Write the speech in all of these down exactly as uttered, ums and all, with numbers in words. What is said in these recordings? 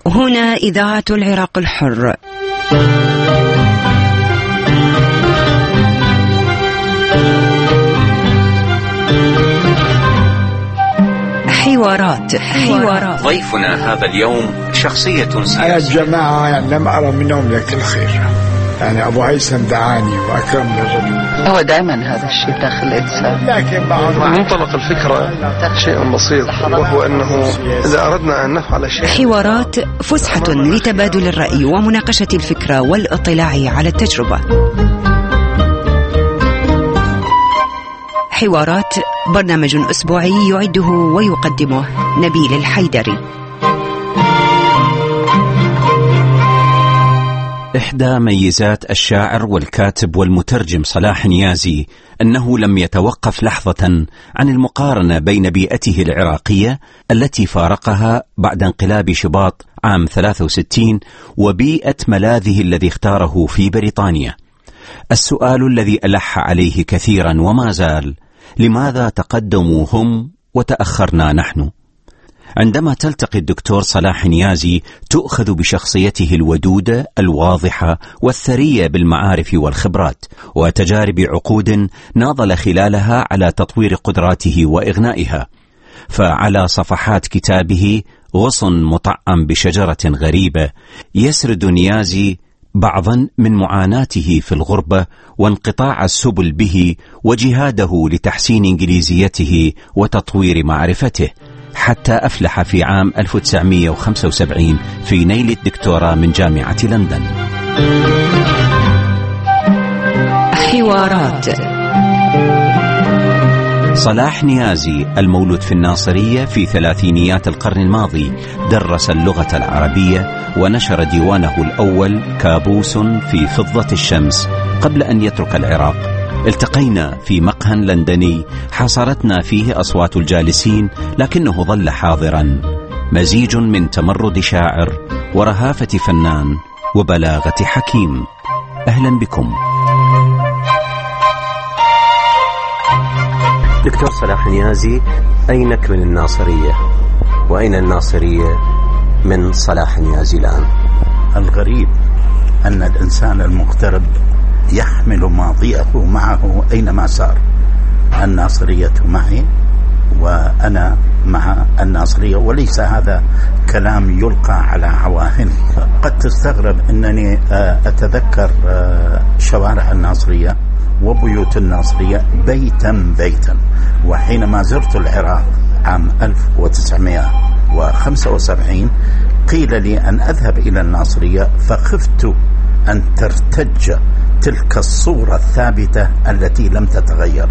هنا إذاعة العراق الحر. حوارات حوارات ضيفنا هذا اليوم شخصية سياسية. أنا الجماعة يعني لم أرى منهم لك الخير، يعني أبو هيثم دعاني وأكرم للرجل. هو دائما هذا الشيء داخل الإنسان، لكن منطلق الفكرة شيء بسيط، وهو أنه إذا أردنا أن نفعل شيء. حوارات فسحة لتبادل الرأي ومناقشة الفكرة والاطلاع على التجربة. حوارات برنامج أسبوعي يعده ويقدمه نبيل الحيدري. إحدى ميزات الشاعر والكاتب والمترجم صلاح نيازي أنه لم يتوقف لحظة عن المقارنة بين بيئته العراقية التي فارقها بعد انقلاب شباط عام ثلاثة وستين وبيئة ملاذه الذي اختاره في بريطانيا. السؤال الذي ألح عليه كثيرا وما زال: لماذا تقدموا هم وتأخرنا نحن؟ عندما تلتقي الدكتور صلاح نيازي تؤخذ بشخصيته الودودة الواضحة والثرية بالمعارف والخبرات وتجارب عقود ناضل خلالها على تطوير قدراته وإغنائها. فعلى صفحات كتابه غصن مطعم بشجرة غريبة يسرد نيازي بعضا من معاناته في الغربة وانقطاع السبل به وجهاده لتحسين إنجليزيته وتطوير معرفته، حتى أفلح في عام ألف وتسعمائة وخمسة وسبعين في نيل الدكتوراه من جامعة لندن. حوارات. صلاح نيازي المولود في الناصرية في ثلاثينيات القرن الماضي درس اللغة العربية ونشر ديوانه الأول كابوس في فضة الشمس قبل أن يترك العراق. التقينا في مقهى لندني حاصرتنا فيه أصوات الجالسين لكنه ظل حاضرا، مزيج من تمرد شاعر ورهافة فنان وبلاغة حكيم. أهلا بكم. دكتور صلاح نيازي، أينك من الناصرية وأين الناصرية من صلاح نيازي الآن؟ الغريب أن الإنسان المغترب يحمل ماضيه معه أينما سار. الناصرية معي وأنا مع الناصرية، وليس هذا كلام يلقى على عواهن. قد تستغرب أنني أتذكر شوارع الناصرية وبيوت الناصرية بيتا بيتا، وحينما زرت العراق عام ألف وتسعمائة وخمسة وسبعين قيل لي أن أذهب إلى الناصرية، فخفت أن ترتج تلك الصورة الثابتة التي لم تتغير،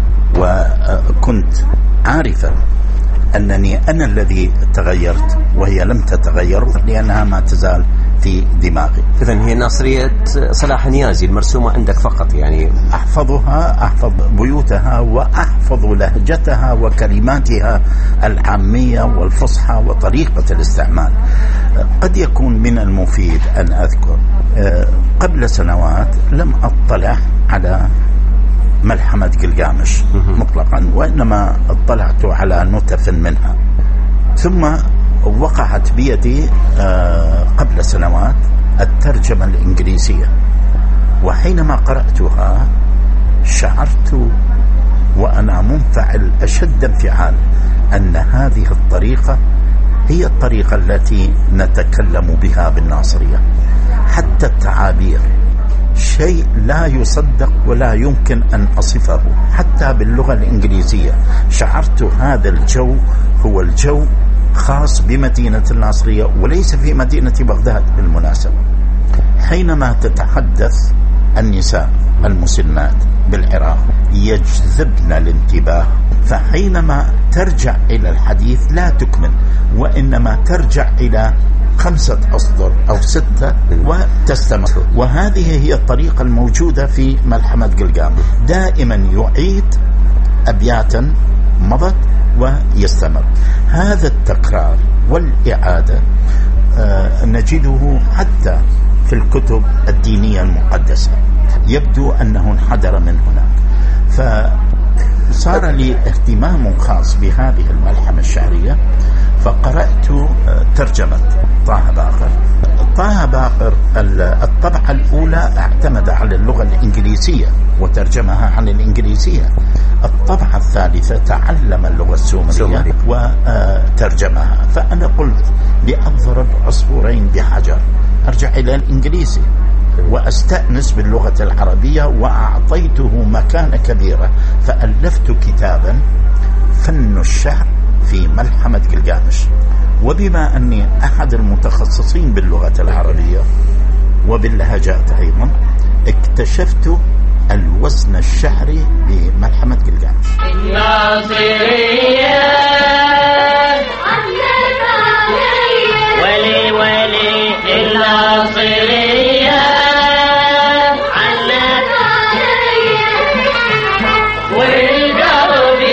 وكنت عارفا أنني أنا الذي تغيرت وهي لم تتغير لأنها ما تزال في دماغي. إذن هي ناصرية صلاح نيازي المرسومة عندك فقط، يعني أحفظها، أحفظ بيوتها وأحفظ لهجتها وكلماتها العامية والفصحى وطريقة الاستعمال. قد يكون من المفيد أن أذكر قبل سنوات لم أطلع على ملحمة قلقامش مطلقا، وإنما اطلعت على نتف منها، ثم وقعت بيدي قبل سنوات الترجمة الإنجليزية، وحينما قرأتها شعرت وأنا منفعل أشد انفعال أن هذه الطريقة هي الطريقة التي نتكلم بها بالناصرية. حتى التعابير شيء لا يصدق ولا يمكن أن أصفه، حتى باللغة الإنجليزية شعرت هذا الجو هو الجو خاص بمدينة الناصرية وليس في مدينة بغداد بالمناسبة. حينما تتحدث النساء المسنات بالعراق يجذبن الانتباه، فحينما ترجع إلى الحديث لا تكمل وإنما ترجع إلى خمسة أسطر أو ستة وتستمر، وهذه هي الطريقة الموجودة في ملحمة قلقامش، دائما يعيد أبياتا مضت ويستمر. هذا التكرار والإعادة آه نجده حتى في الكتب الدينية المقدسة، يبدو أنه انحدر من هناك. فصار لي اهتمام خاص بهذه الملحمة الشعرية، فقرأت ترجمة طه باقر. طه باقر الطبعة الأولى اعتمد على اللغة الإنجليزية وترجمها عن الإنجليزية. الطبعة الثالثة تعلم اللغة السومرية وترجمها. فأنا قلت لأضرب عصفورين بحجر، أرجع إلى الإنجليزي وأستأنس باللغة العربية، وأعطيته مكانة كبيرة. فألفت كتابا فن الشعر في ملحمة جلجامش. وبما أني أحد المتخصصين باللغة العربية وباللهجات أيضا، اكتشفت الوزن الشعري بملحمة جلجامش. الناصرية ولي ولي الناصرية والقلب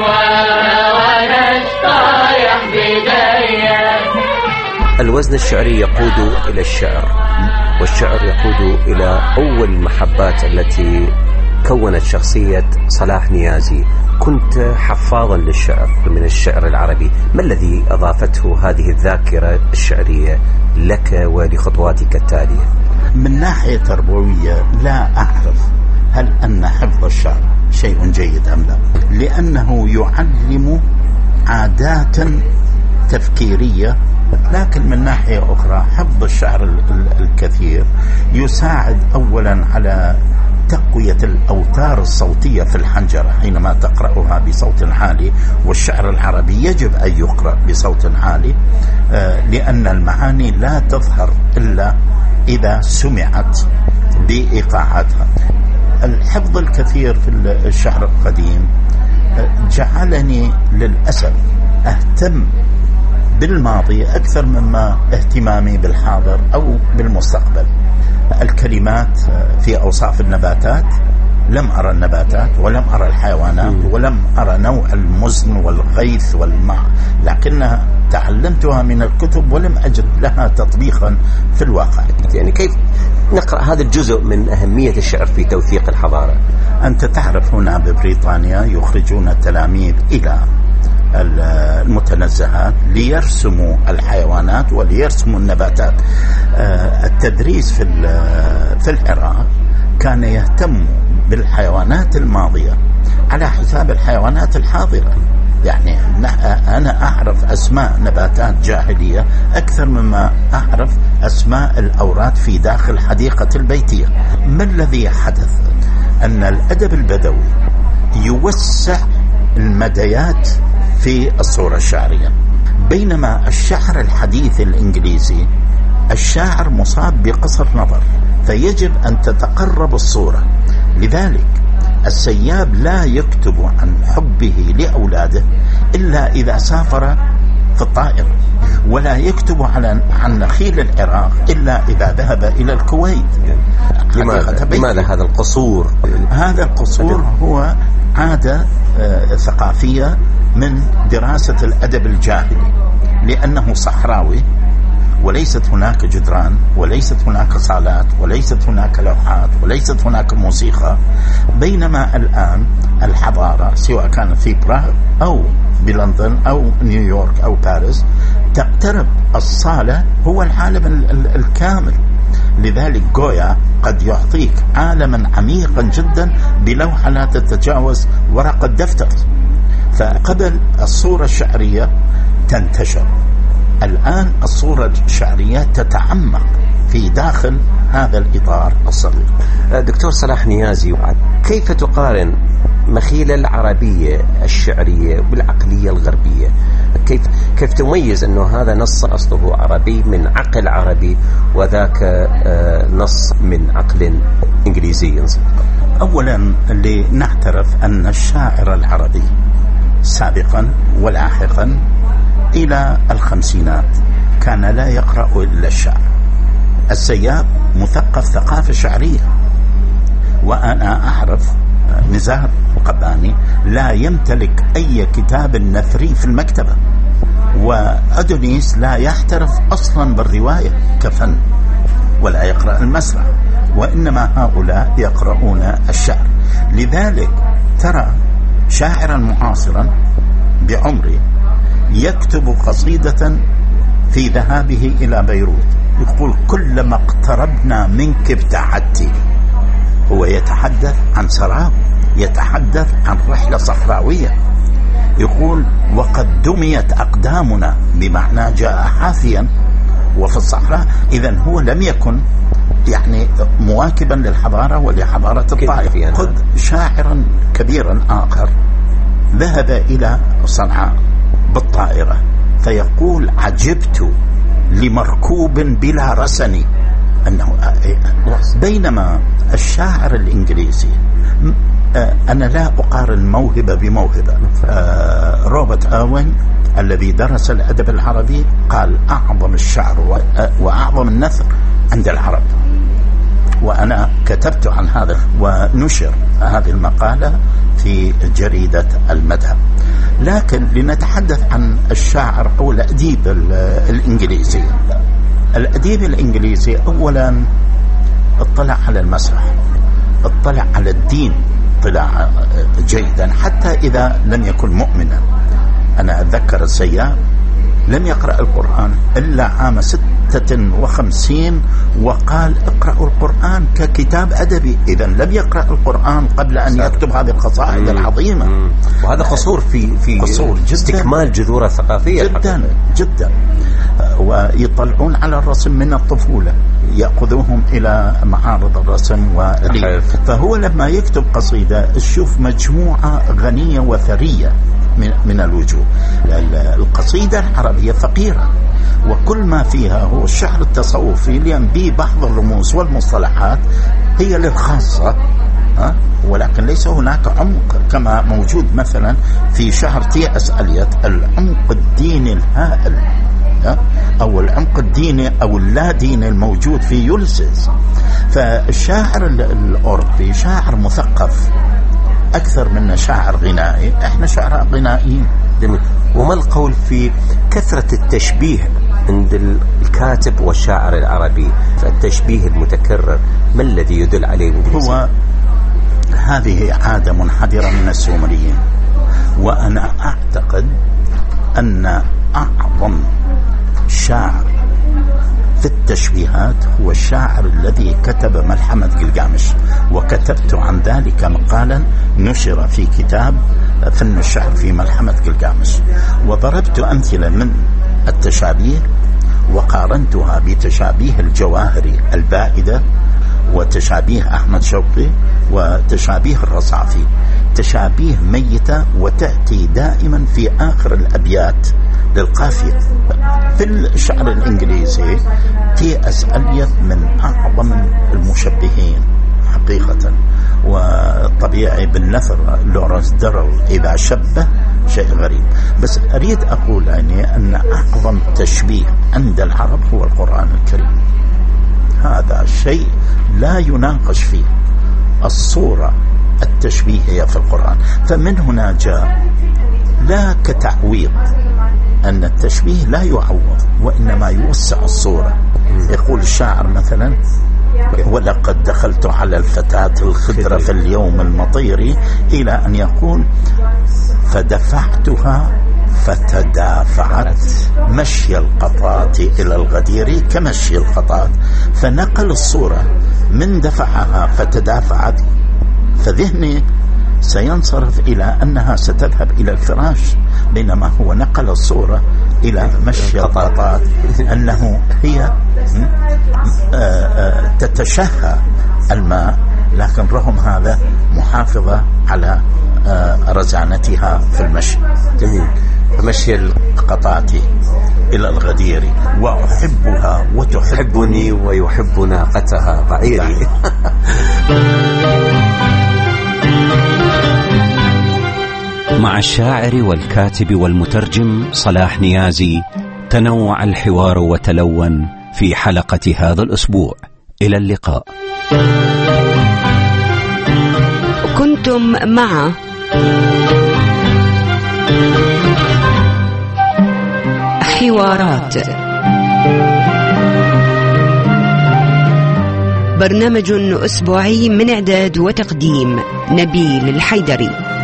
ونستريح بداية. الوزن الشعري يقود إلى الشعر، والشعر يقود إلى أول المحبات التي كونت شخصية صلاح نيازي. كنت حفاظا للشعر من الشعر العربي، ما الذي أضافته هذه الذاكرة الشعرية لك ولخطواتك التالية؟ من ناحية تربوية لا أعرف هل أن حفظ الشعر شيء جيد أم لا، لأنه يعلم عادات تفكيرية. لكن من ناحية أخرى حفظ الشعر الكثير يساعد أولا على تقوية الأوتار الصوتية في الحنجرة حينما تقرأها بصوت عالي. والشعر العربي يجب أن يقرأ بصوت عالي، لأن المعاني لا تظهر إلا إذا سمعت بإيقاعاتها. الحفظ الكثير في الشعر القديم جعلني للأسف أهتم بالماضي أكثر مما اهتمامي بالحاضر أو بالمستقبل. الكلمات في أوصاف النباتات، لم أرى النباتات ولم أرى الحيوانات ولم أرى نوع المزن والغيث والماء، لكنها تعلمتها من الكتب ولم أجد لها تطبيقا في الواقع. يعني كيف نقرأ هذا الجزء من أهمية الشعر في توثيق الحضارة؟ أنت تعرف هنا ببريطانيا يخرجون التلاميذ إلى المتنزهات ليرسموا الحيوانات وليرسموا النباتات. التدريس في في العراق كان يهتم بالحيوانات الماضية على حساب الحيوانات الحاضرة. يعني أنا أعرف أسماء نباتات جاهلية أكثر مما أعرف أسماء الأوراد في داخل حديقة البيتية. ما الذي حدث؟ أن الأدب البدوي يوسع المديات في الصورة الشعرية، بينما الشعر الحديث الإنجليزي الشاعر مصاب بقصر نظر، فيجب أن تتقرب الصورة. لذلك السياب لا يكتب عن حبه لأولاده إلا إذا سافر في الطائرة، ولا يكتب على عن نخيل العراق إلا إذا ذهب إلى الكويت. لماذا, لماذا هذا القصور؟ هذا القصور هو عادة آه ثقافية من دراسة الأدب الجاهلي، لأنه صحراوي وليست هناك جدران وليست هناك صالات وليست هناك لوحات وليست هناك موسيقى. بينما الآن الحضارة سواء كانت في براغ أو بلندن أو نيويورك أو باريس تقترب الصالة هو العالم الكامل. لذلك جويا قد يعطيك عالما عميقا جدا بلوحة لا تتجاوز ورقة دفتر. فقبل الصورة الشعرية تنتشر، الآن الصورة الشعرية تتعمق في داخل هذا الإطار الصغير. دكتور صلاح نيازي، كيف تقارن مخيلة العربية الشعرية بالعقلية الغربية؟ كيف كيف تميز أنه هذا نص أصله عربي من عقل عربي وذاك نص من عقل إنجليزي؟ أولا لنعترف أن الشاعر العربي سابقا ولاحقا إلى الخمسينات كان لا يقرأ إلا الشعر. السياب مثقف ثقافة شعرية، وأنا أعرف نزار قباني لا يمتلك أي كتاب نثري في المكتبة، وأدونيس لا يحترف أصلا بالرواية كفن ولا يقرأ المسرح، وإنما هؤلاء يقرؤون الشعر. لذلك ترى شاعرا معاصرا بعمري يكتب قصيدة في ذهابه إلى بيروت يقول كلما اقتربنا منك ابتعدت. هو يتحدث عن سراب، يتحدث عن رحلة صحراوية. يقول وقد دميت أقدامنا، بمعنى جاء حافيا وفي الصحراء. إذن هو لم يكن يعني مواكبا للحضارة ولحضارة الطائف. خذ شاعرا كبيرا آخر ذهب إلى صنعاء بالطائرة فيقول عجبت لمركوب بلا رسن، أنه بينما الشاعر الإنجليزي، أنا لا أقارن موهبة بموهبة، روبرت أوين الذي درس الأدب العربي قال أعظم الشعر وأعظم النثر عند العرب، وأنا كتبت عن هذا ونشر هذه المقالة في جريدة المذهب. لكن لنتحدث عن الشاعر أو الأديب الإنجليزي. الأديب الإنجليزي أولا اطلع على المسرح، اطلع على الدين، اطلاع جيدا حتى إذا لم يكن مؤمنا. أنا أتذكر السياب لم يقرأ القرآن إلا عام ستة وخمسين وقال اقرأوا القرآن ككتاب أدبي. إذن لم يقرأ القرآن قبل أن يكتب هذه القصائد العظيمة، وهذا قصور في في قصور استكمال جذوره الثقافية جدا جدا. ويطلعون على الرسم من الطفولة، يأخذوهم إلى معارض الرسم والريف. فهو لما يكتب قصيدة تشوف مجموعة غنية وثرية من, من الوجوه. القصيدة العربية فقيرة وكل ما فيها هو الشعر التصوفي، لأن به بعض الرموز والمصطلحات هي للخاصة، ها؟ ولكن ليس هناك عمق كما موجود مثلا في شعر تي اس اليت، العمق الديني الهائل، ها؟ أو العمق الديني أو اللا ديني الموجود في يوليسيس. فالشاعر الأوروبي شاعر مثقف أكثر من شاعر غنائي، إحنا شعراء غنائيين. وما القول في كثرة التشبيه عند الكاتب والشاعر العربي؟ التشبيه المتكرر ما الذي يدل عليه؟ هو هذه عادة منحدرة من السومريين، وأنا أعتقد أن أعظم شاعر في التشبيهات هو الشاعر الذي كتب ملحمة جلجامش، وكتبت عن ذلك مقالا نشر في كتاب فن الشعر في ملحمة جلجامش، وضربت أمثلة من التشابيه وقارنتها بتشابيه الجواهري البائدة وتشابيه أحمد شوقي وتشابيه الرصافي، تشابيه ميتة وتأتي دائما في آخر الأبيات للقافية. في الشعر الإنجليزي تي اس اليت من أعظم المشبهين حقيقة، وطبيعي بالنثر لورنس دارل إذا شبه شيء غريب. بس أريد أقول يعني أن أعظم تشبيه عند العرب هو القرآن الكريم، هذا شيء لا يناقش فيه. الصورة التشبيهية في القرآن، فمن هنا جاء لا كتعويض، أن التشبيه لا يعوض وإنما يوسع الصورة. يقول الشاعر مثلا ولقد دخلت على الفتاة الخضرة في اليوم المطير، إلى أن يقول فدفعتها فتدافعت مشي القطات إلى الغدير كمشي القطات، فنقل الصورة من دفعها فتدافعت، فذهني سينصرف إلى أنها ستذهب إلى الفراش، بينما هو نقل الصورة إلى مشي القطات، أنه هي تتشهى الماء، لكن رغم هذا محافظة على رزانتها في المشي. جميل. مشي القطات إلى الغدير وأحبها وتحبني ويحب ناقتها بعيري. مع الشاعر والكاتب والمترجم صلاح نيازي تنوع الحوار وتلون في حلقة هذا الأسبوع. إلى اللقاء. كنتم مع حوارات، برنامج أسبوعي من إعداد وتقديم نبيل الحيدري.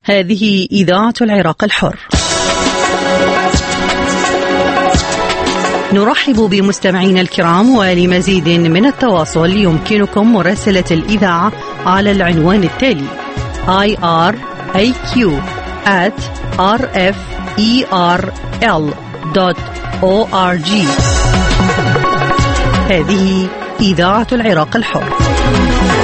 هذه إذاعة العراق الحر. نرحب بمستمعينا الكرام، ولمزيد من التواصل يمكنكم مراسلة الإذاعة على العنوان التالي آي آر إيه كيو آت آر إف إي آر إل دوت أو آر جي. هذه إذاعة العراق الحر.